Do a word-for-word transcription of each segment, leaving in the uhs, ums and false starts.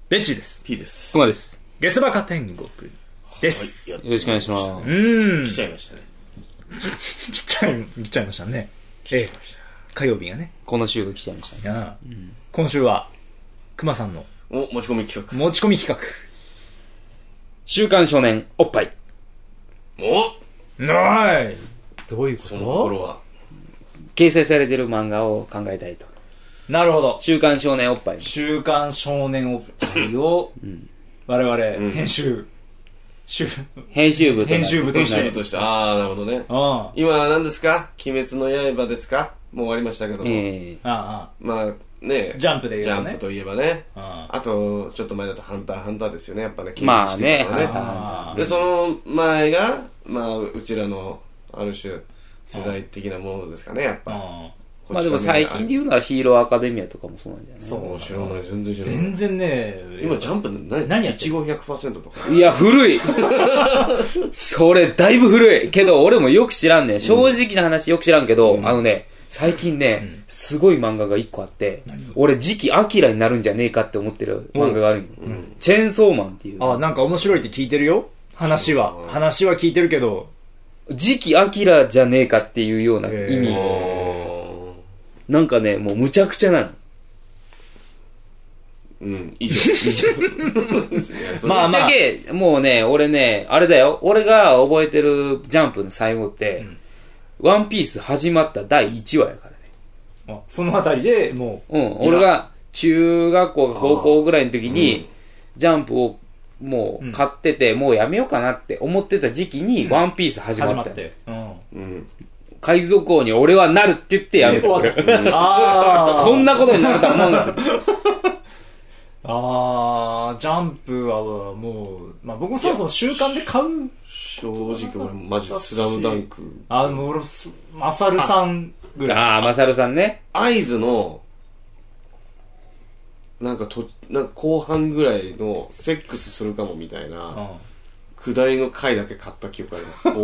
ベンチです。 P です。 熊です。 ゲスバカ天国です、 はい、よろしくお願いします。うーん来ちゃいましたね。 来ちゃい来ちゃいましたね。 来ちゃいました、ええ、火曜日がね、 この週が来ちゃいましたね。 ああ、うん、今週は熊さんのお持ち込み企画持ち込み企画、 週刊少年おっぱい。 おない。どういうこと？ その心は掲載されてる漫画を考えたいと。 なるほど。 週刊少年おっぱい。 週刊少年おっぱいを、うん、我々編集、うん、 編集部と編集部として編集部としてああなるほどね。あ今は何ですか？鬼滅の刃ですか？もう終わりましたけども、えー、ああまあね、 ジャンプで言うとね、 ジャンプといえばね、あ, あとちょっと前だとハンターハンターですよね、やっぱね、 まあね、 ハンターハンターで、その前がまあうちらのある種世代的なものですかね、やっぱ。あまあでも最近で言うのはヒーローアカデミアとかもそうなんじゃない？ そう知らない、全然知らない。 全然ね、 今ジャンプ何何やってる？ いちご ひゃくパーセント とか。 いや古いそれだいぶ古いけど俺もよく知らんね、正直な話よく知らんけど、うん、あのね最近ね、うん、すごい漫画がいっこあって、俺次期アキラになるんじゃねえかって思ってる漫画があるんよ、うん、チェーンソーマンっていう。 あ、なんか面白いって聞いてるよ、話は話は聞いてるけど、 次期アキラじゃねえかっていうような意味、なんかねもうむちゃくちゃなの。 うん以上以上まあまあぶっちゃけもうね俺ねあれだよ、俺が覚えてるジャンプの最後って、うん、ワンピース始まっただいいちわやからね。 あそのあたりでもう、うん、俺が中学校か高校ぐらいの時に、うん、ジャンプをもう買ってて、うん、もうやめようかなって思ってた時期に、うん、ワンピース始まった、うん、始まって、うんうん、海賊王に俺はなるって言ってやめた、俺、うん、あこんなことになるとは思わなかったあージャンプはもう、まあ、僕もそもそも週刊で買う正直俺マジスラムダンク、 あの俺マサルさんぐらい、 ああマサルさんね、 合図のなんかとなんか後半ぐらいのセックスするかもみたいな、うん、下りの回だけ買った記憶あります。高校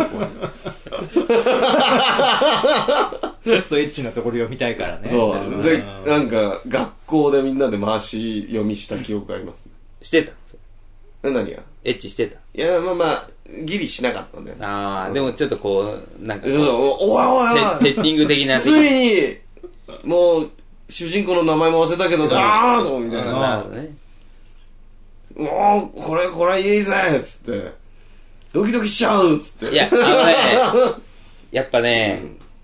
ちょっとエッチなところ読みたいからね。 そうで、なんか学校でみんなで回し読みした記憶ありますね。 してた？ 何が？ エッチしてた？ いやまあまあギリしなかったんだよ。 ああ、うん、でもちょっとこうなんかそうおわおわペッティング的な。 ついにもう主人公の名前も忘れたけど、ダーッとみたいな。なるほどね。もう、これ、これいいぜっつって。ドキドキしちゃうっつって。 いや、あのね、やっぱね、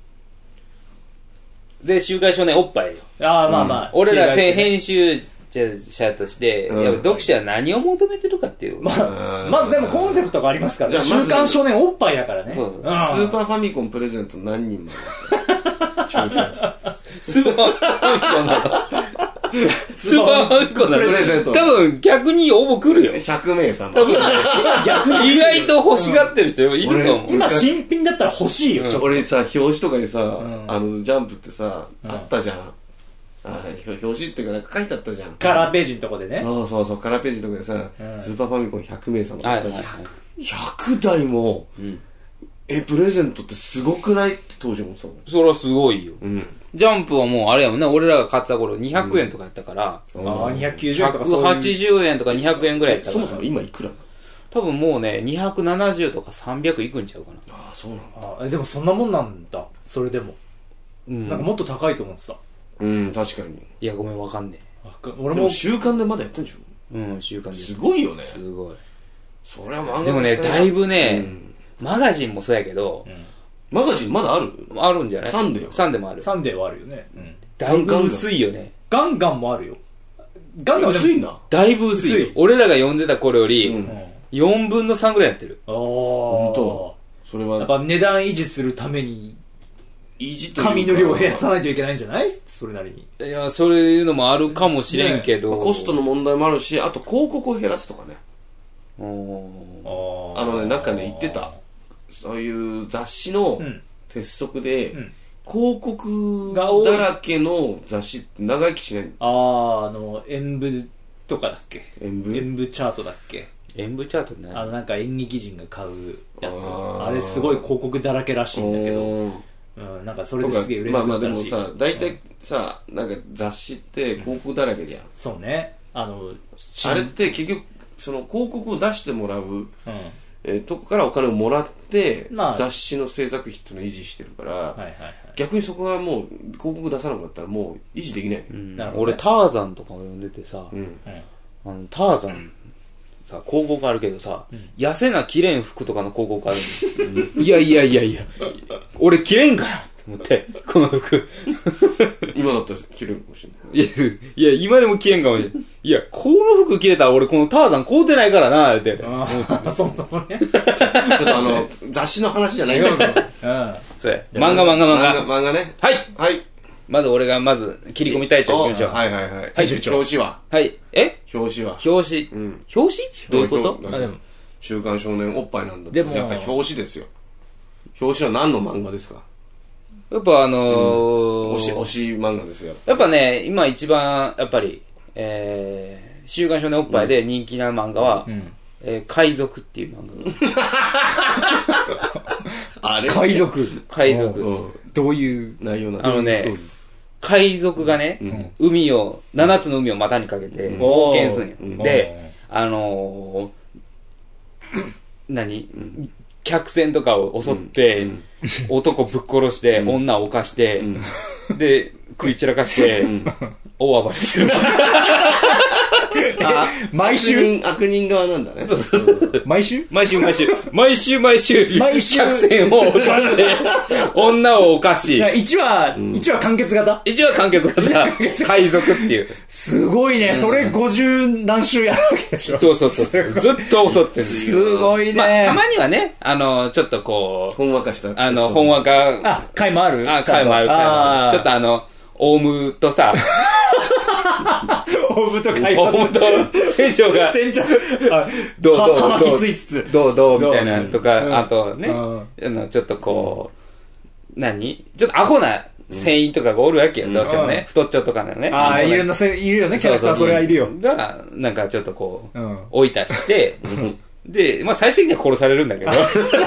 うん、で、週刊少年おっぱいよ。 ああ、まあまあ。 うん、俺ら編集者として、うん、やっぱ読者は何を求めてるかっていう。 まあ、まずでもコンセプトがありますからね。週刊少年おっぱいだからね。 そうそう。スーパーファミコンプレゼント何人もありますよ。抽選。 スーパーファミコンなのスーパーファミコンなのプレゼント。 多分逆に応募来るよ。 ひゃくめいさん。 多分逆に意外と欲しがってる人いると思う。 今新品だったら欲しいよ。 うん、俺さ、表紙とかにさ、うん、あの、ジャンプってさ、うん、あったじゃん。あ表紙っていうかなんか書いてあったじゃん。 カラーページのとこでね。 そうそうそう、カラーページのとこでさ、うん、スーパーファミコンひゃくめいさんもあったじゃん。 はいはいはい、 ひゃくだいも、うん、え、プレゼントってすごくないって当時思ってたもん。 それはすごいよ。うん。ジャンプはもうあれやもんね、俺らが買ってた頃にひゃくえんとかやったから、 うん、ああ、にひゃくきゅうじゅうえんとかそういう。ひゃくはちじゅうえんとかにひゃくえんぐらいやったから。 そもそも今いくら？ 多分もうね、にひゃくななじゅうとかさんびゃくいくんちゃうかな。 ああ、そうなんだ。あでもそんなもんなんだ、それでも。うん。なんかもっと高いと思ってた。 うん、確かに。 いや、ごめん、わかんねえ。俺も週刊でまだやってんでしょ？ うん、週刊で。 すごいよね。 すごい。 それは漫画でもね、だいぶね、うん、マガジンもそうやけど、うんマガジンまだある？ あるんじゃない？ サンデーはサンデーもある。 サンデーはあるよね。うん。 だいぶ薄いよね。 ガンガンもあるよ。ガンガン薄いんだ。 だいぶ薄いよ。俺らが読んでた頃より、うん、よんぶんのさんぐらいやってる。 ああ。 ほんと。それは。 やっぱ値段維持するために、 維持と紙の量を減らさないといけないんじゃない？それなりに。 いや、そういうのもあるかもしれんけど。 ね、コストの問題もあるし、あと広告を減らすとかね。 おあのね、なんかね、言ってた。そういう雑誌の、うん鉄則で、うん、広告だらけの雑誌って長生きしない。 ああ、あの演舞とかだっけ？ 演舞？ 演舞チャートだっけ？ 演舞チャートね。 あのなんか演劇人が買うやつ。あ, あれすごい広告だらけらしいんだけど、うん、なんかそれですげえ売れなくなったらしい。 まあまあでもさ、大体さ、なんか雑誌って広告だらけじゃん。 そうね。 あの、 あれって結局、その広告を出してもらう、 うんえー、とこからお金をもらって、 まあ、 雑誌の制作費っていうのを維持してるから、 はいはいはい、 逆にそこはもう広告出さなくなったらもう維持できない、 うんね、俺ターザンとかを読んでてさ、うん、あのターザンさ広告あるけどさ、うん、痩せな着れん服とかの広告あるんですいやいやいやいや俺着れんから思って、この服。 今だったら着れるかもしれない。 いや、いや、今でも着れんかもしれない。いや、この服着れたら俺このターザン買うてないからな、って。 ああ、そもそもね。ちょっとあの、雑誌の話じゃないんだよ。 そうや。漫画漫画漫画。 漫画ね。 はい。はい。まず俺がまず切り込み隊長行きましょう。 はいはいはい。 はい、 表紙ははい。え表紙は表紙。うん。表紙どういうこと？ 週刊少年おっぱいなんだって。でも、やっぱり表紙ですよ。表紙は何の漫画ですか？ やっぱあのー、 うん、推し、推し漫画ですよ。 やっぱね、今一番、やっぱり、えー、週刊少年おっぱいで人気な漫画は、うん、えー、海賊っていう漫画が。 あれ海賊海賊。 どういう内容なの？あのね、海賊がね、うん、海を、七つの海を股にかけて、冒険するんよ。で、あのー、何、うん客船とかを襲って、うん、男ぶっ殺して、うん、女を犯して、うん、で、食い散らかして、うん、大暴れする。 あ毎週悪人、悪人側なんだね。 そうそうそう毎週毎週毎週。毎週毎週。毎週。客船を襲って、女を犯し。 いちわ、いちわ完結型 ? いち 話完結型。海賊っていう。 すごいね。それごじゅう何週やるわけでしょ。 そうそうそう。ずっと襲ってる。 すごいね、 まあ。たまにはね、あの、ちょっとこう。 ほんわかした。 あの、ほんわか。 あ、回もあるあ、回もある。あちょっとあの、オウムとさ、 オウムと会話する。 オウムと船長が、 船長、 どうどうはまきついつつ。 どうどうみたいなとか、あとね、ちょっとこう、何ちょっとアホな船員とかがおるわけよ、どうしてもね。太っちょとかのね。 ああ、いるの、いるよね、キャラクターそれはいるよ。 が、なんかちょっとこう、追い出して、で、まあ最終的には殺されるんだけど。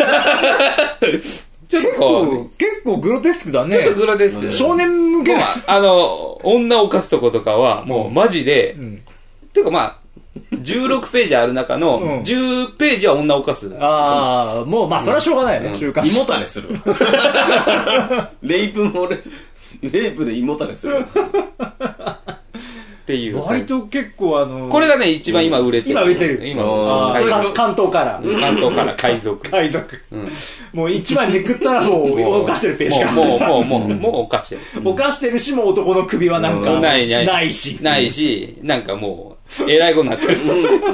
ちょっとこう、 結構グロテスクだね。 ちょっとグロテスク。 少年向けは、あの、女を犯すとことかは、もうマジで、うん、ていうかまあ、じゅうろくページある中の、じゅうページは女を犯す。 ああ、もうまあそれはしょうがないよね、週刊誌。 胃もたれする。レイプもレ、レイプで胃もたれする。 っていう。 割と結構あのー、 これがね、一番今売れてる。 今売れてる。 今、 関東から。 関東から海賊。 海賊。うん、もう一番めくったらもう、犯してるページが。 もう、もう、もう、もう犯してる。 犯してるし、もう男の首はなんか、ない、ない。ないし。 ないし、なんかもう、えらいことになってるし。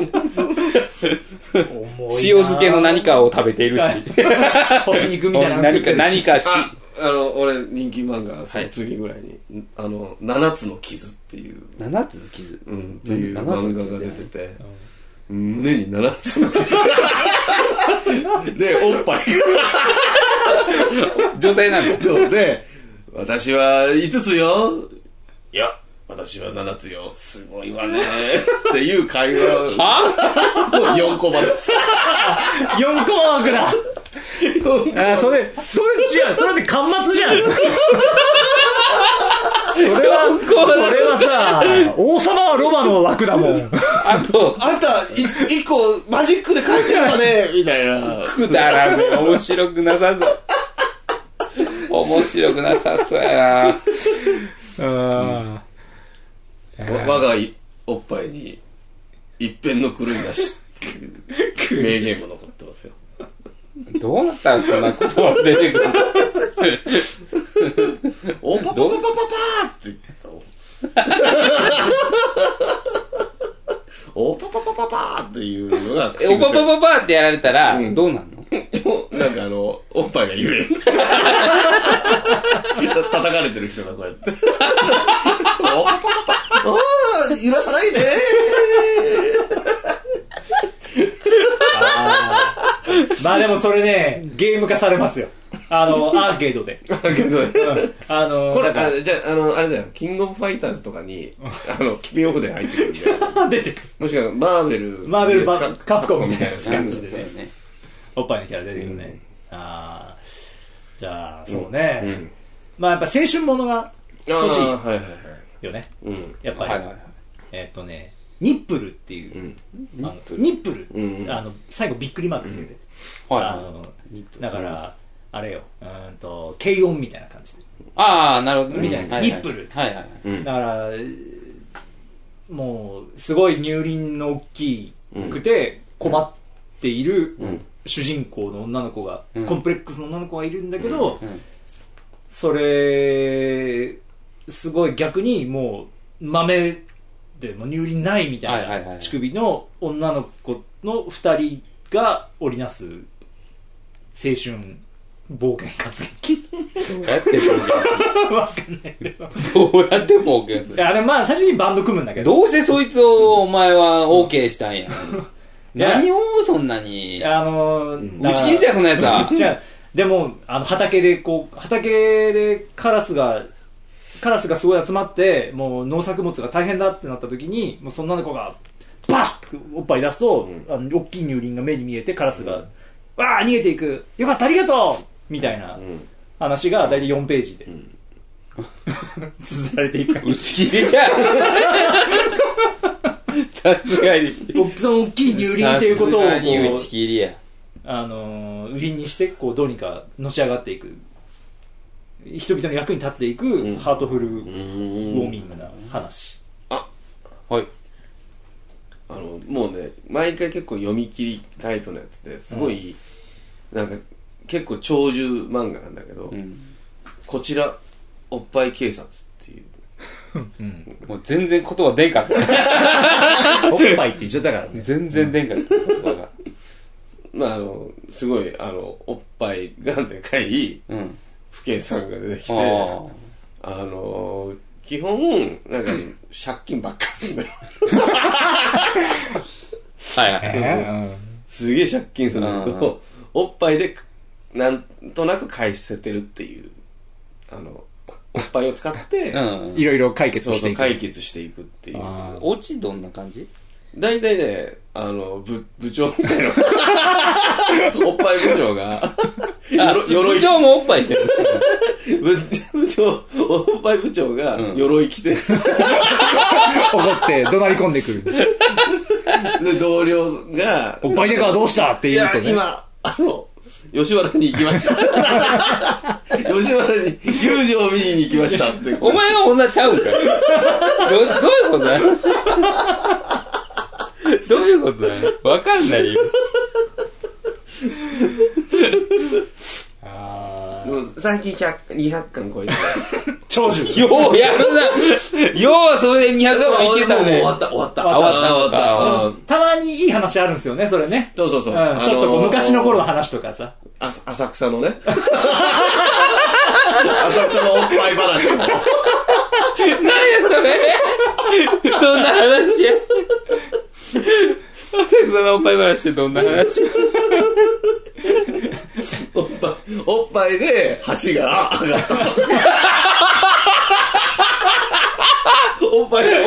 塩漬けの何かを食べているし。 干し肉みたいな。 何か、何かし。 あの、俺、人気漫画、その次ぐらいに、はい、あの、七つの傷っていう。 七つの傷うん、っていう漫画が出てて、うん、胸に七つの傷。で、おっぱい。 女性なんだ。 で、私はいつつよ。いや、私は七つよ。すごいわね。っていう会話。はよんコマです。 よんコマ枠だ。あ、それ、それ違う。それって巻末じゃん。それは、それはさ、王様はロバの枠だもん。 あと、あんた、い、一個マジックで書いてるわね、みたいな。 くだらねえ、面白くなさそう。面白くなさそうやな。うん。 我がおっぱいに一片の狂いなしっていう名言も残ってますよ。 どうなったらそんな言葉出てくるの？ おパパパパパパーって言ったおパパパパパーっていうのが口癖。 おパパパパーってやられたら、うん、どうなんの？ なんかあの、おっぱいが揺れる。叩かれてる人がこうやって。おパパパパああ、揺らさないであまあでもそれね、ゲーム化されますよ。あの、アーケードで。 アーケードで。うん、 あの、 これ、あじゃあ、あの、あれだよ、キングオブファイターズとかに、あの、スピンオフで入ってくるんで。 出てくる。 もしくは、マーベル。 マーベルバカプコムみたいな感じでね。 ねおっぱいのキャラ出てくるね。うん、ああ。じゃあ、そうね。うんうん、まあやっぱ青春ものが欲しい。 はいはいはい。 よね。 うん。 やっぱり。 はいはいはい、 えー、っとね、 ニップルっていう、 うん、 あのニップル、 うん、 あの最後びっくりマークつけて、 うん、 あのだから、うん、あれよ、うんと軽音みたいな感じで、 ああなるほどね、 みたいな、 うん、 ニップル、 はいはい、 うん、 だからもうすごい乳輪の大きくて困っている主人公の女の子が、うん、コンプレックスの女の子がいるんだけど、うんうん、それすごい逆にもう豆でも乳輪ないみたいな乳首の女の子のふたりが織りなす青春冒険活劇。 どうやって冒険するわかんないけど。 どうやって冒険するいやでもまあ最終的にバンド組むんだけど。 どうしてそいつをお前は OK したんや。何をそんなに。 あのー、打ち切りじゃんそんなやつは。 じゃあでもあの畑でこう畑でカラスがカラスがすごい集まってもう農作物が大変だってなった時にもうそんなの子がバッとおっぱい出すと、うん、あの大きい乳輪が目に見えてカラスが、うん、わー逃げていくよかったありがとうみたいな話が大体よんページで、うん、綴られていく打ち切りじゃんさすがにその大きい乳輪っていうことをこう打ち切りやあのー、売りにしてこうどうにかのし上がっていく人々の役に立っていく、うん、ハートフルウォーミングな話。 あはいあのもうね毎回結構読み切りタイプのやつですごい、うん、なんか結構長寿漫画なんだけど、うん、こちらおっぱい警察っていう、 うん、もう全然言葉出んかったおっぱいって言っちゃったからね全然出んかった言葉がまああのすごいあのおっぱいがでかい、うん不敬さんが出てきて、あ, あのー、基本なんか借金ばっかするんだよはいはい、えー、すげえ借金するんだけどおっぱいでなんとなく返せてるっていうあのおっぱいを使っていろいろ解決していくそうそう解決していくっていうオチどんな感じ大体ねあの 部, 部長みたいなおっぱい部長が鎧部長もおっぱいしてる部, 部長おっぱい部長が鎧着て、うん、 怒って怒鳴り込んでくるで同僚がおっぱいでかはどうしたって言うとねいや今あの吉原に行きました吉原に遊女を見に行きましたってお前は女ちゃうんかいど, どういうことだどういうことだよわかんないよあもう最近ひゃく、にひゃっかん超えて長寿ようやるなようそれでにひゃっかんいけたね終わった終わった終わった終わったたまにいい話あるんですよねそれねそうそうそう、うん、 ちょっとこう昔の頃の話とかさあ浅草のね浅草のおっぱい話何やそれどんな話や浅草のおっぱい話ってどんな話おっぱいおっぱいで橋が上がったとおっぱいで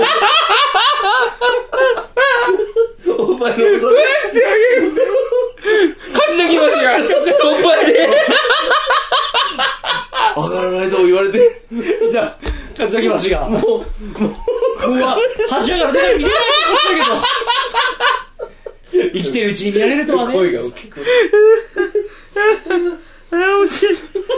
おっぱいのどうやってあげる勝ち抜き橋がおっぱいで上がらないと言われてじゃあ勝ち抜き橋がもうもうもう橋上がると見れないって言ったけど生きてるうちに見られるとはね。 声が大きく。 ああ、面白い。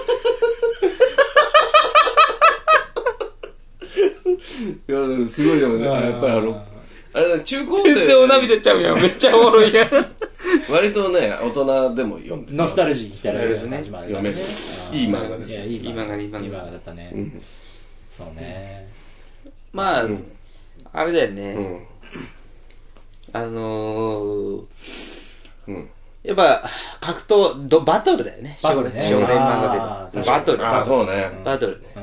いや、すごいでもね、やっぱりあの、あれ中高生。 全然お涙ちゃうやん。めっちゃおもろいやん。 割とね、大人でも読んでる。 ノスタルジーみたいなですね。読める。いい漫画ですよ。 いい漫画、いい漫画だったね。そうね。 まあ、あれだよね。あのー、うん、やっぱ格闘どバトルだよね。 バトルね。 少年漫画でバトル。 ああそうね。 バトルね。うん、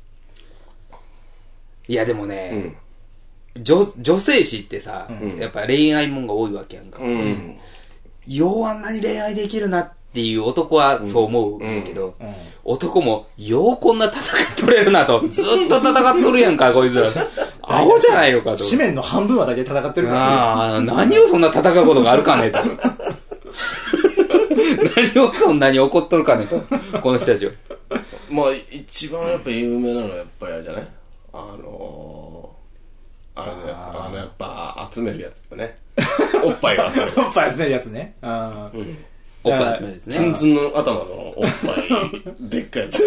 いやでもね、うん、女女性誌ってさ、うん、やっぱ恋愛もんが多いわけやんか。うん、ようあんなに恋愛できるなっていう男はそう思うんだけど、うんうん、男もようこんな戦っとれるなとずっと戦っとるやんかこいつら。アホじゃないのかと。 紙面の半分は大体戦ってるから、ね。 ああ、何をそんな戦うことがあるかねと。何をそんなに怒っとるかねと。この人たちは。 まあ、一番やっぱ有名なのはやっぱりあれじゃないあのー、あれね、あのやっぱ集めるやつだね。おっぱいを集める。 おっぱい集めるやつね。あうんおっぱい集めるやつね。 ツンツンの頭のおっぱい、でっかいやつ。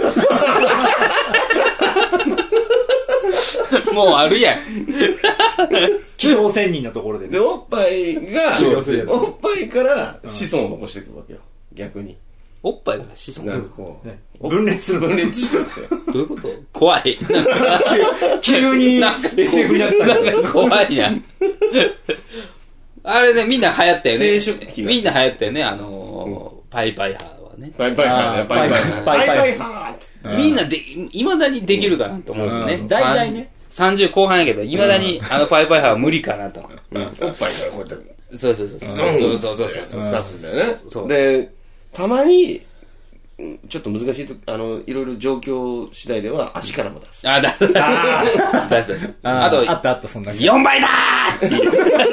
もうあるやん。 機能仙人のところでね。 で、おっぱいがそうそう、 おっぱいから子孫を残していくわけよ。逆に。 おっぱいが子孫。 なんかこう、 ね分裂する。 分裂してって。 どういうこと怖い。なんか急に エスエフ になったなんか怖いやん。あれね、みんな流行ったよね。 生殖器がみんな流行ったよね、あのー、パイパイハーはね。 パイパイハーね、パイパイハー。 パイパイパイハーっつって。 みんなで、いまだにできるかなと思うんですよね。 うん大体ね。 さんじゅう後半やけど、いまだにあのパイパイハーは無理かなと。 うんおっぱいからこうやって、 そうそうそうそう。 ドンそうそうそうそうそう。 出すんだよね。 そうで、たまに、うんちょっと難しいと、あの、いろいろ状況次第では足からも出す。 あ、出す。 あ出す出す。 ああと、 あったあった、そんな。 よんばいだーって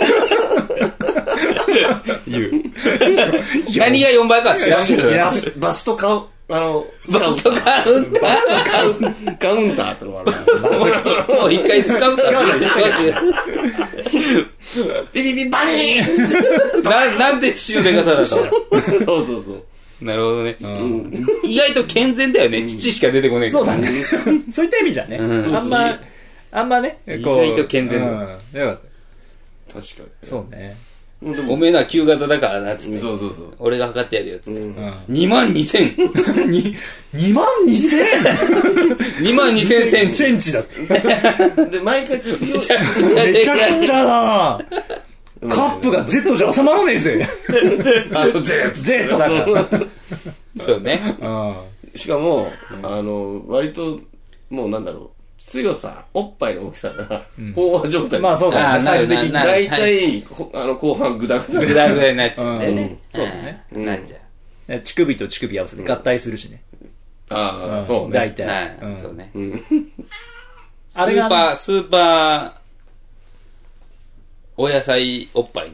言う。言う。何がよんばいかは知らんけど。 いやバス、バストカウ、あの、 バストカウンタカウンカウンターってのがある。 ーもう一回スカウンタービビビバリーンな、なんて父のでかさだったのそうそうそう。 なるほどね。意外と健全だよね。父しか出てこないそうだね。そういった意味じゃね。 うんあんま、あんまね、こう意外と健全だうんよかっ確かた。そうね。 に。でもおめえのは旧型だからな、つって。 そうそうそう。 俺が測ってやるよ、つって。 うんにまんにせん。 に、にまんにせんにまんにせんセンチ。 センチだって。 で、毎回強いめ。ちゃくちゃめちゃでかい。 くちゃだなカップが Z じゃ収まらねえぜ。 あの、ゼ Z だから。 そうね。 うんしかも、あの、割と、もうなんだろう、強さ、おっぱいの大きさが、飽和状態。 まあそうだね。 あーなる最終的に。 なる大体、こあの、後半グダグダ。 ぐだぐだになっちゃうんだようんね。 そうだねうんなっちゃう。 乳首と乳首合わせて合体するしね。 ああ、 んそうね。 大体。 はいうんそうね。 うん。 スあれがーパー、スーパー、お野菜おっぱい。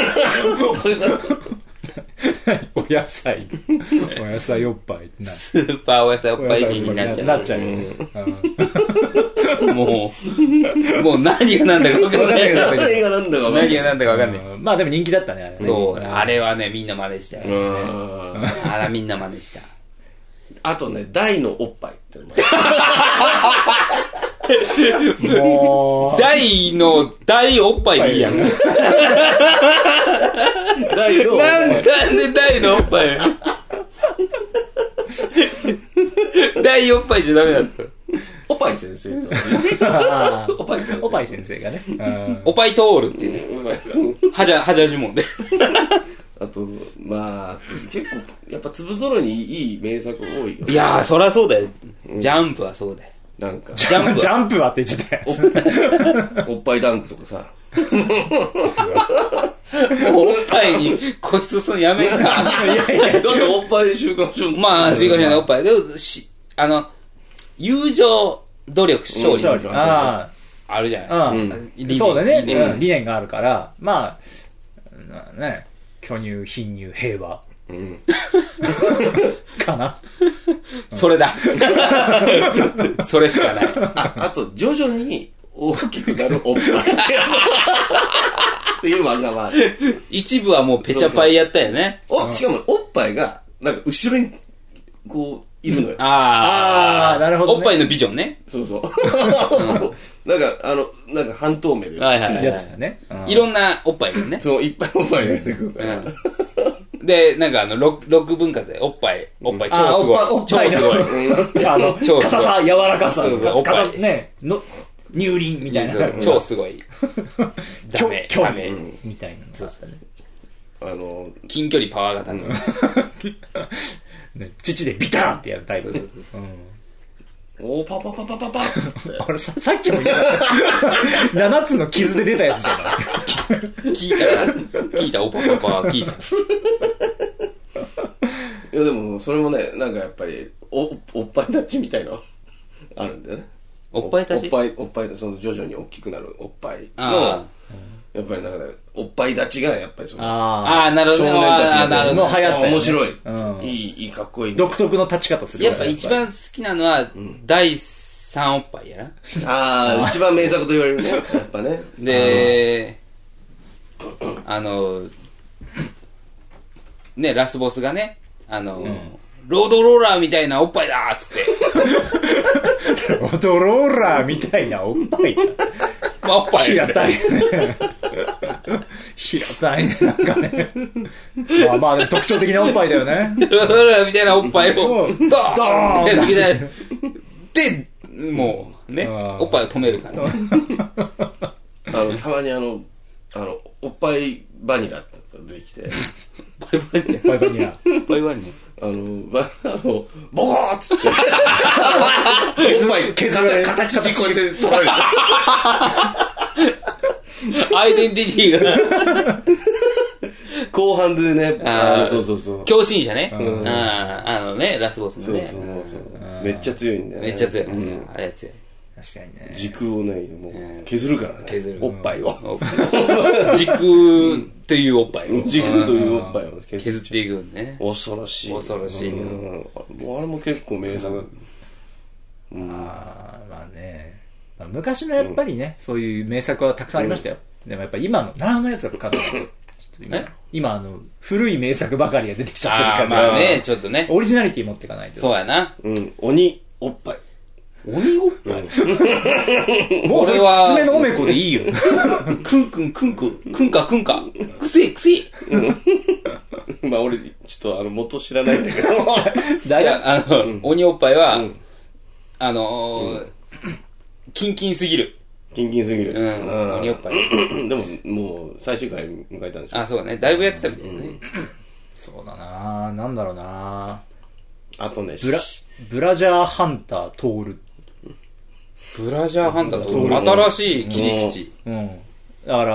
お野菜。お野菜おっぱいってな。 スーパーお野菜おっぱい人になっちゃう。 なっちゃうよね。うんもう、もう何が何だか分かんない。 わかんない何がなんだかわかんない何が何だか分かんない。 うんまあでも人気だったね、あれね。 そう、 んあれはね、みんな真似したよ。 うんあら、みんな真似した。 あとね、大のおっぱいってのももう、 大の、大おっぱいでいいやん。なん大の、 なんで大のおっぱい大おっぱいじゃダメだった。 おっぱい先生と。 あーおっぱい先生。 おっぱい先生がね。うんおっぱい通るっていうね。はじゃ、はじゃ呪文で。 あと、まあ、結構、やっぱ粒揃いにいい名作多いよ。 いやー、そりゃそうだよ。ジャンプはそうだよ。 なんか、 ジャンプジャンプはって言っちゃったよ。 おっぱいダンクとかさ。 もうおっぱいに固執するのやめんか。 いやいやだっておっぱい週刊誌まあ、すいません、おっぱい。でも、し、あの、友情、努力、勝利。 うんああるじゃない。 あ、 ううん理念そうだね、 理念うん理念があるから、まあ、なね、巨乳、貧乳、平和。 うん。 かな。 それだ。それしかない。 あ、あと、徐々に大きくなるおっぱいってやつ。っていう漫画はある。 一部はもうペチャパイやったよね。 お、しかもおっぱいが、なんか後ろに、こう、いるのよ。 ああーなるほどねおっぱいのビジョンね。 そうそう。なんか、あの、なんか半透明で。 はいはいやつだね。うんいろんなおっぱいがね。 そう、いっぱいおっぱいが出てくるから。 うんで、なんかあの、ロック文化で、おっぱい、おっぱい超あーすごい。 おっぱい超すごい。 い。あの、 超すごい硬さ、柔らかさ、 そうそうおっぱい硬ね、の、乳輪みたいな。 超すごい。ダメ、 巨ダメ。 みたいなのがあったね。 あの、 近距離パワーが立つ。 ね父でビターンってやるタイプ。うんおーパパパパパパって。 俺さ、さっきも言った。七つの傷で出たやつじゃない。 聞いたな。聞いた、おっぱいパパ聞いた。 いやでも、それもね、なんかやっぱり、お、おっぱい立ちみたいのあるんだよね。 おっぱい立ちおっぱい、おっぱい、その徐々に大きくなるおっぱいあの、やっぱりなんかね、おっぱい立ちがやっぱりその、 ああー、なるほ少ど。 年たちあーなるほど。 の流行ったよね面白い、 うんいい、いい、かっこいい。 独特の立ち方する。 やっぱ一番好きなのは、第三おっぱいやな。 ああ、一番名作と言われるね。やっぱね。 で、 あの、ね、ラスボスがね、あの、 うん、 ロードローラーみたいなおっぱいだーっつって。 ロードローラーみたいなおっぱい。 まあ、おっぱい。 平たいね。平たいね、なんかね。まあまあ、特徴的なおっぱいだよね。 ロードローラーみたいなおっぱいを、ドーンドーンって抜き出で、もう、ね、おっぱいを止めるからね。 あの、たまにあの、あの、おっぱいバニラって出てきて。 おっぱいバニラ。 バイバニラ。 おっぱいバニラ。 あの、ば、あの、ボコーっつって。おっぱい、形、形でこうやって取られて。 アイデンティティが。 後半でね、 あのそうそうそう。 狂信者ね。 うん、 ああのね、ラスボスのね。 そうそうそう。めっちゃ強いんだよね。 めっちゃ強い。 うん、 あれやつや。 確かにね。 時空をね、もう削るからね。 削る。 おっぱいを。 時空というおっぱいを。 時空というおっぱいを削っていくね。 恐ろしい。 恐ろしい。 もうあれも結構名作。 うん、あまあね。昔のやっぱりね、そういう名作はたくさんありましたよ。でもやっぱ今の、長のやつだと考えないと。今、今あの、古い名作ばかりが出てきちゃってるから。 まあね、ちょっとね。 オリジナリティ持っていかないと。 そうやな。 うん。鬼、おっぱい。 鬼おっぱいもうそれは、きつめのおめこでいいよ。 くんくんくんくん、くんかくんか。くせえくせえ。 まあ俺、ちょっとあの、元知らないんだけど。 いや、あの、鬼おっぱいは、あの、キンキンすぎる。 キンキンすぎる。 うん。鬼おっぱい。 でも、もう、最終回迎えたんでしょ。 あ、そうだね。だいぶやってたみたいなね。 そうだななんだろうなあとね、 ブラ、ブラジャーハンタートール。 ブラジャーハンタートール。新しい切り口。 うん。だから、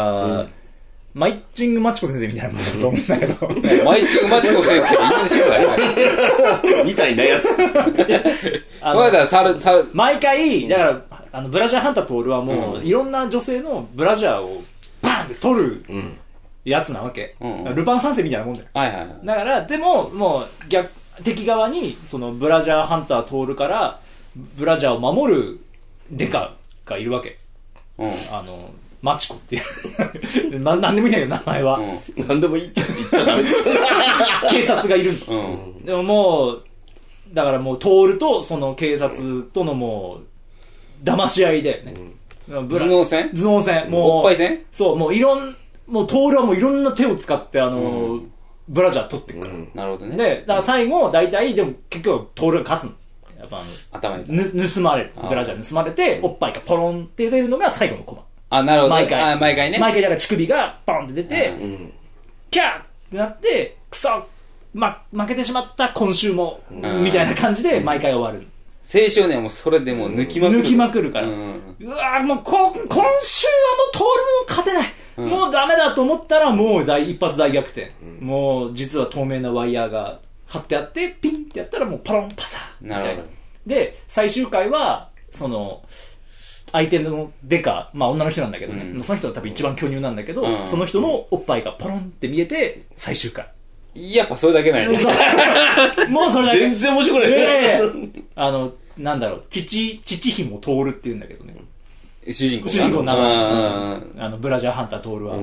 マイチングマチコ先生みたいなもんだと思うんだけど。 マイチングマチコ先生いいんでしょうかみたいなやつ。 これだ、さる、さる。 毎回、だから、あの、ブラジャーハンタートールはもう、いろんな女性のブラジャーをバーンって取るやつなわけ。ルパン三世みたいなもんだよ。 はいはいはい。 だから、でも、もう、逆、敵側に、その、ブラジャーハンタートールから、ブラジャーを守るデカがいるわけ。 うん。 あの、マチコっていうな。なんでもいいんだけど、名前は。 うん、なんでもいいっちゃ、言っちゃダメでしょ。 警察がいるんだ。 うん。 でももう、だからもう、トールと、その警察とのもう、騙し合いだよね。 うん、頭脳戦頭脳戦。もう、 おっぱい戦そう、もういろん、もうトールはもういろんな手を使って、あの、うん、ブラジャー取ってくから、うん。 なるほどね。 で、だから最後、大体、でも結局、トールが勝つの。やっぱあの、 頭に。 ぬ、盗まれる。ブラジャー盗まれて、おっぱいがポロンって出るのが最後のコマ。 あ、なるほど。 毎回。 あ、毎回ね。 毎回、だから乳首がポンって出て、うん、キャーってなって、クソま、負けてしまった今週も、みたいな感じで毎回終わる。 青少年もそれでも抜きまくる。 抜きまくるから。うん、うわぁ、もうこ、今週はもうトールも勝てない、うん。もうダメだと思ったらもう大一発大逆転、うん。もう実は透明なワイヤーが貼ってあって、ピンってやったらもうパロンパサーみたいな。なるほど。で、最終回は、その、相手のデカ、まあ女の人なんだけどね、うん、その人は多分一番巨乳なんだけど、うん、その人のおっぱいがポロンって見えて、最終回。 やっぱそれだけないね。 もうそれだけ。 全然面白くないね。あの、なんだろう、父、父ひもトールって言うんだけどね。 主人公主人公の名前。あの、ブラジャーハンタートールは。うん、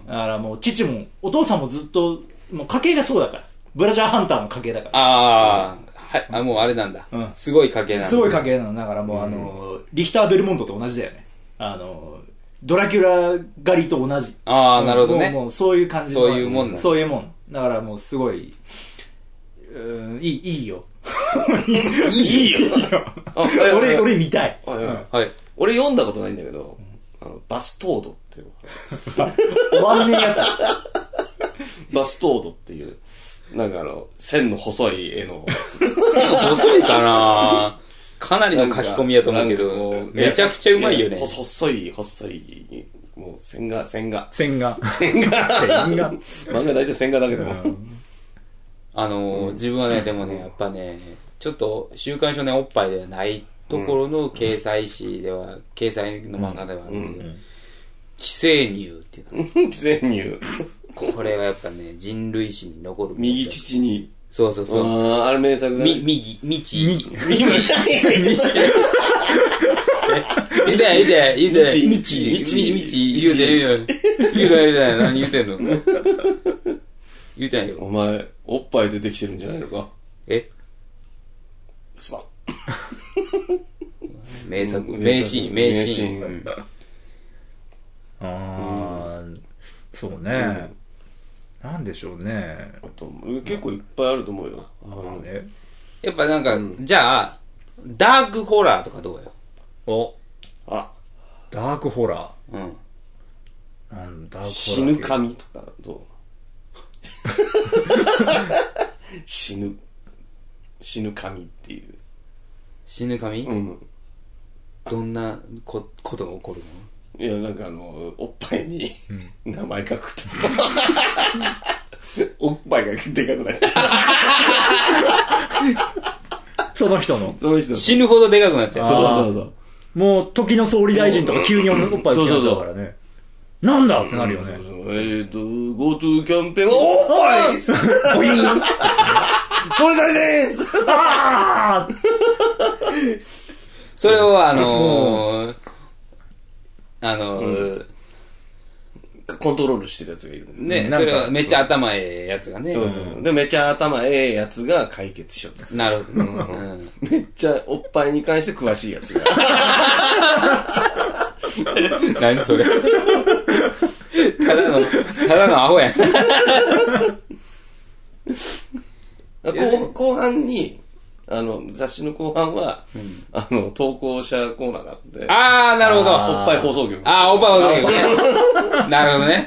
だからもう父も、お父さんもずっと、もう家系がそうだから。ブラジャーハンターの家系だから。 ああ。はい、あ、もうあれなんだ。うん、すごい家系なんだ。 すごい家系なの。だからもう、うん、あの、リヒター・ベルモントと同じだよね。あの、ドラキュラ狩りと同じ。 ああ、なるほどね。 もう、もうそういう感じの。そういうもんだ。そういうもん。だからもうすごい、うん、いい、いいよ。 いいよ。 俺、俺見たい。 はい。俺読んだことないんだけど、あの、バストードっていう。 終わんねえやつ。バストードっていう。なんかあの、線の細い絵の。 線細いかなかなりの書き込みやと思うけど、めちゃくちゃうまいよね。 細い、細い、もう線画、線画。 線画。 線画。線画。漫画大体線画だけど。 あのー、自分はね、でもね、やっぱね、ちょっと、週刊少年おっぱいではないところの掲載誌では、掲載の漫画ではあるんで、寄生乳っていうの。 寄生乳。 これはやっぱね、人類史に残る。 右乳に。 そうそうそう。 ああ、あれ名作だ。 み、右、みち。 み、み、み、 言うてない、言うてない、言うてない。 みみち、みち、みち、言うて、言うてない、言うてない、言うてない、何言うてんの言うてないよ。 お前、おっぱい出てきてるんじゃないのか。 えすまん。 名作、名シーン、名シーン。 あー、そうね。なんでしょうね。 あと、結構いっぱいあると思うよ。 まあね。 やっぱなんか、じゃあ、ダークホラーとかどうよ。 お、 あ、 ダークホラうん。 ー。なんダークホラー。 死ぬ神とかどう死ぬ、死ぬ神っていう。 死ぬ神うん。 どんなこことが起こるの？ いや、なんかあの、おっぱいに名前書くと。おっぱいがでかくなっちゃう。その人の。 う。その人の。 死ぬほどでかくなっちゃう。 そうそうそう。 もう、時の総理大臣とか急におっぱい大きくなっちゃうからね。なんだってなるよね。 そうそうそう、えっと、GoTo キャンペーン、おっぱいポイーンそれ大事あーそれを、あのー、あのー、 コントロールしてるやつがいるね、それはめっちゃ頭ええやつがね。 そうそうそう。で、めっちゃ頭ええやつが解決しようとする。 なるほどね。うんめっちゃおっぱいに関して詳しいやつが。 何それ。ただの、ただのアホやん。 後後半に、あの、雑誌の後半は、あの、投稿者コーナーがあって、 あー、なるほど。 おっぱい放送局。 あー、おっぱい放送局ね。なるほどね。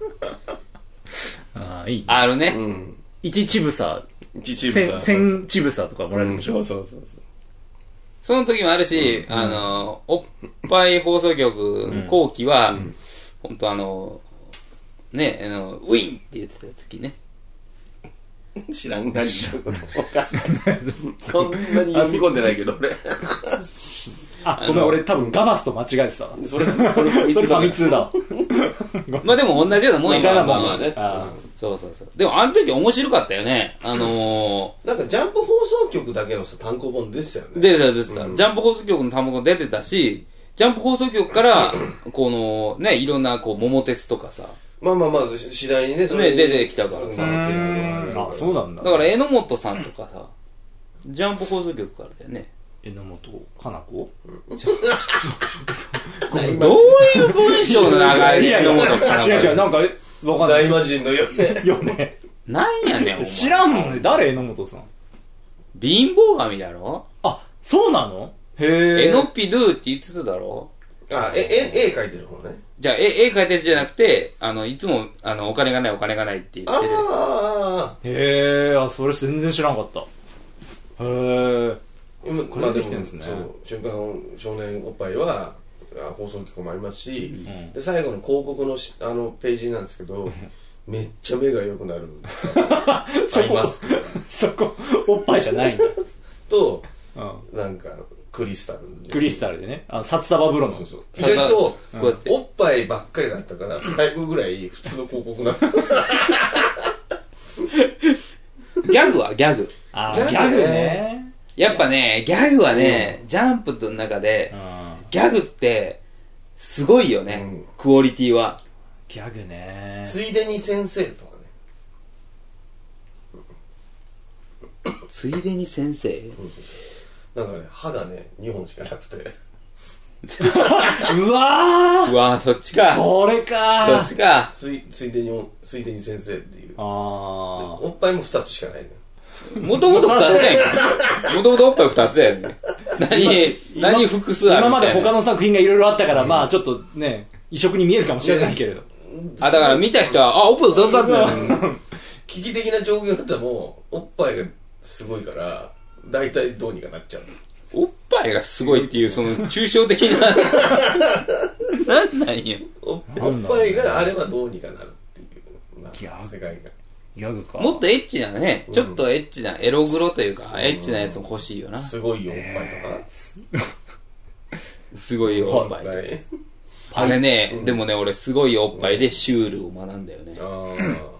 あー、いい。 あるね。 うん。 一ちぶさ、 一チブさ。 千ちぶさとかもらえるうんん、 でしょ。 そうそうそうそう。 その時もあるし、あの、おっぱい放送局後期は、ほんとあの、ね、あの、ウィンって言ってた時ね。 知らん、何言うことわかんない。そんなに読み込んでないけど、俺。 あ、ごめん、俺多分ガバスと間違えてたわ。 それ、それファミそれファミ通だ。 まあでも同じようなもんやみたいなもんまあまあねあそうそうそう。でもあの時面白かったよね。あのなんかジャンプ放送局だけのさ、単行本出てたよね。 ー、出てた出てた。ジャンプ放送局の単語が出てたし、ジャンプ放送局から、この、ね、いろんな、こう、桃鉄とかさ、 まあまあまあ、次第にね、それね出てきたからさそうーあ、そうなんだ。 だから榎本さんとかさ、ジャンプ放送局からだよね。 榎本かな子どういう文章の長いいやいや、 榎本かな違う違う、なんか、わかんない。 大魔神のよね。 よね。 なんやねん、お前。 知らんもんね。誰榎本さん。 貧乏神だろあ、そうなのへえ。 エノピドゥって言ってただろあ、え、え、絵描いてる方ね。 じゃあ、絵、絵描いてるじゃなくて、あの、いつも、あの、お金がないお金がないって言ってる。 あへえ、あ、それ全然知らんかった。へえ。 あ、今、 これできてんですねそう、瞬間少年おっぱいは、あ放送局もありますし、で、最後の広告のしあのページなんですけど、めっちゃ目が良くなる。アイマスクそこ、おっぱいじゃないんだ。 と、 うん。 なんか、クリスタル。 クリスタルでね。あ、札束風呂の。 そうそう。意外と、 こうやって。 おっぱいばっかりだったから、最後ぐらい普通の広告なの。 ギャグはギャグ。 あ、 ギャグねギャグね。 やっぱね、ギャグはね、ジャンプの中でう、ん。 ギャグって、すごいよね、 うんクオリティは。 ギャグね。 ついでに先生とかね。 ついでに先生なんかね、歯がね、にほんしかなくて。 うわうわぁ、そっちーか。 それかそっちか。 つい、ついでに、ついでに先生っていう。 あおっぱいもふたつしかないのよ。 もともと二つやん。もともとおっぱい二つやんね。何、何複数ー。 ある今までみたいな他の作品がいろいろあったから、まあちょっとね、異色に見えるかもしれないけれど。 あ、だから見た人は、あ、おっぱい二つあったよ。 危機的な状況だったらもう、おっぱいがすごいから、大体どうにかなっちゃう。 おっぱいがすごいっていう、その、抽象的な、なんなんよ。 おおっぱいがあればどうにかなるっていう、まあ、 いや世界が。 ギャグか。 もっとエッチなね、ちょっとエッチな、エログロというか、エッチなやつも欲しいよな。 すごいよ、おっぱいとか。 すごいよ、おっぱい。 はい。 あれね、でもね、俺すごいおっぱいでシュールを学んだよね。 あ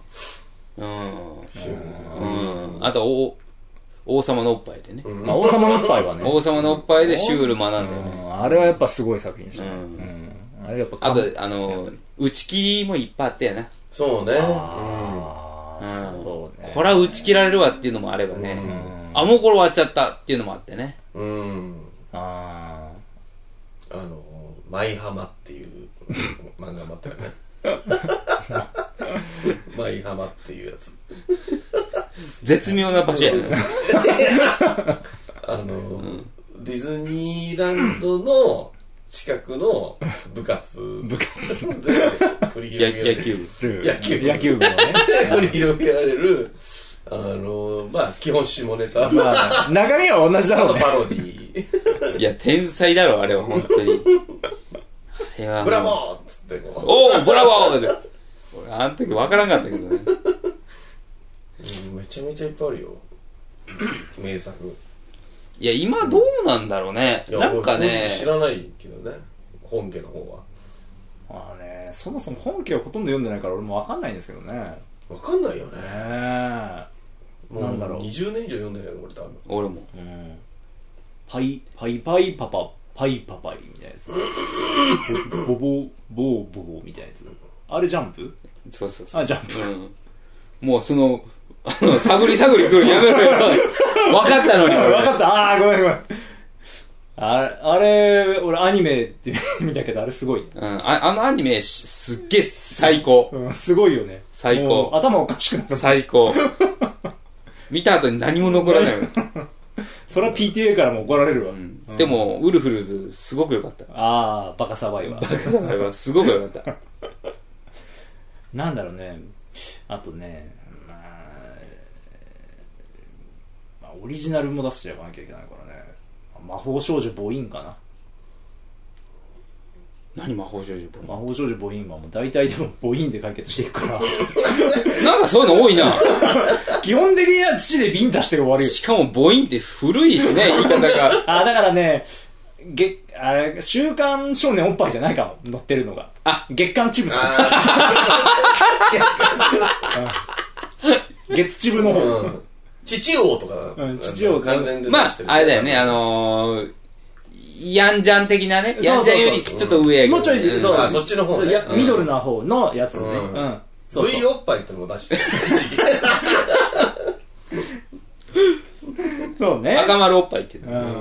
うん。うん。あと、お王様のおっぱいでね。 あ。うんまあ王様のおっぱいはね。 王様のおっぱいでシュール学んだよね。 うんああれはやっぱすごい作品でしたね。 うんうん、あれやっぱあと、あの、打ち切りもいっぱいあったよな。 そうね。 ああ、そうね。 これは打ち切られるわっていうのもあればね。あ、もうこれ終わっちゃったっていうのもあってね。 うん。 ああ。あの、マイハマっていう漫画もあったよね。マイハマっていうやつ。 絶妙な場所やね。 あの、うん、ディズニーランドの近くの部活部活で繰り広げられる野球部野球部野球部のね繰り広げられるあのまあ基本下ネタ、 まあ、中身は同じだろうね。 あとパロディいや天才だろあれは本当にブラボーっつってこうおおブラボーって俺あの時分からんかったけどね、 うん、めちゃめちゃいっぱいあるよ名作。 いや今どうなんだろうね、うん、なんかね知らないけどね本家の方は。 まあねそもそも本家はほとんど読んでないから俺も分かんないんですけどね。 分かんないよね。 ねえなんだろうにじゅうねん以上読んでないよ俺多分。 俺も、 うん、パイパイパイパパパイパパイみたいなやつボボボボボボみたいなやつあれジャンプ。 そうそうそうあジャンプ、 うん、もうそのあの探り探り来るやめろよ分かったのに分かった。ああごめんごめん。あれあれ俺アニメって見たけどあれすごい、 うん、あ, あのアニメすっげえ最高、 うん、すごいよね。 最高。 頭おかしくなる最高見た後に何も残らないよそれは ピーティーエー からも怒られるわ、 うんうん、でもウルフルズすごく良かった。 ああバカサバイバーバカサバイバーすごく良かったなんだろうねあとね、まあまあ、オリジナルも出してやらなきゃいけないからね。魔法少女母音かな。 何魔法少女魔法少女母音はもう大体でも母音で解決していくからなんかそういうの多いな基本的には土でビンタして終わるよ。 しかも母音って古いしね言い方があだからね月あれ週刊少年おっぱいじゃないかも載ってるのが。あ月刊チブス月チブの方、うん、 父王とか、 うん、父王関連でまああれだよねあのーヤンジャン的なね。ヤンジャンよりちょっと上やけど、ね、 もうちょい、そう、 あ、そっちの方ね。 ミドルな方のやつね。うん。 うん。そうそう V おっぱいってのも出してる。 そうね。 赤丸おっぱいって言う。 うん。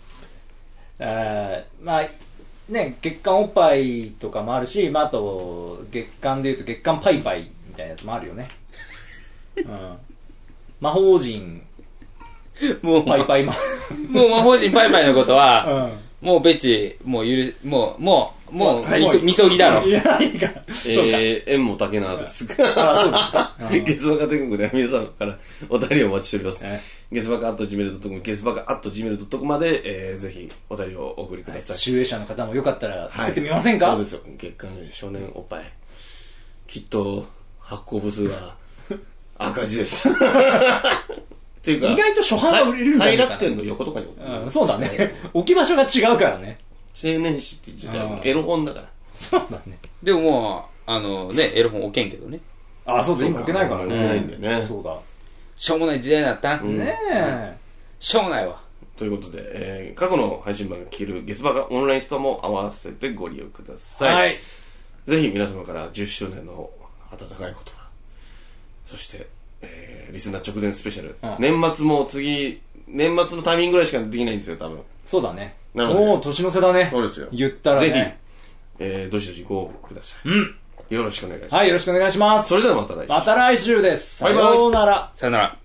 あまあ、ね、月刊おっぱいとかもあるし、まあ、あと、月刊で言うと月刊パイパイみたいなやつもあるよね。うん。魔法陣。もうパイパイマもう魔法陣パイパイのことは、 うん、 もうベチもうゆるもうもうもうみそぎだろ。 いやいいか。 えー、縁も竹縄ですか。あそうですか。 ゲスバカ天国では皆様からお便りをお待ちしております。ゲスバカアットジメルドットコムゲスバカアットジメルドットコムまで、えー、ぜひお便りをお送りください。 はい、集英社の方もよかったら作ってみませんか。 はい、そうですよ。月刊少年おっぱいきっと発行部数は赤字です。っていうか意外と初版が売れるんじゃないかな。 快楽天の横とかに置く、 うん、そうだね。置き場所が違うからね。 青年誌って言っちゃエロ本だから。 そうだね。 でももうあのねエロ本置けんけどね。 あ、そうだ今置けないからね。 置けないんだよね。 そうだ。 しょうもない時代になった。 うん、ねえ。 しょうもないわ。 ということで、えー、過去の配信版が聞けるゲスバカオンラインストアも合わせてご利用ください。 はい。 ぜひ皆様からじゅっしゅうねんの温かい言葉、そしてえー、リスナー直伝スペシャル、うん、年末も次年末のタイミングぐらいしかできないんですよ多分。 そうだね。 なのでもう年の瀬だね。 そうですよ。 言ったらねぜひ、えー、どしどしご応募ください。 うんよろしくお願いします。 はいよろしくお願いします。 それではまた来週。 また来週です。 バイバイ。 さようなら。 さよなら。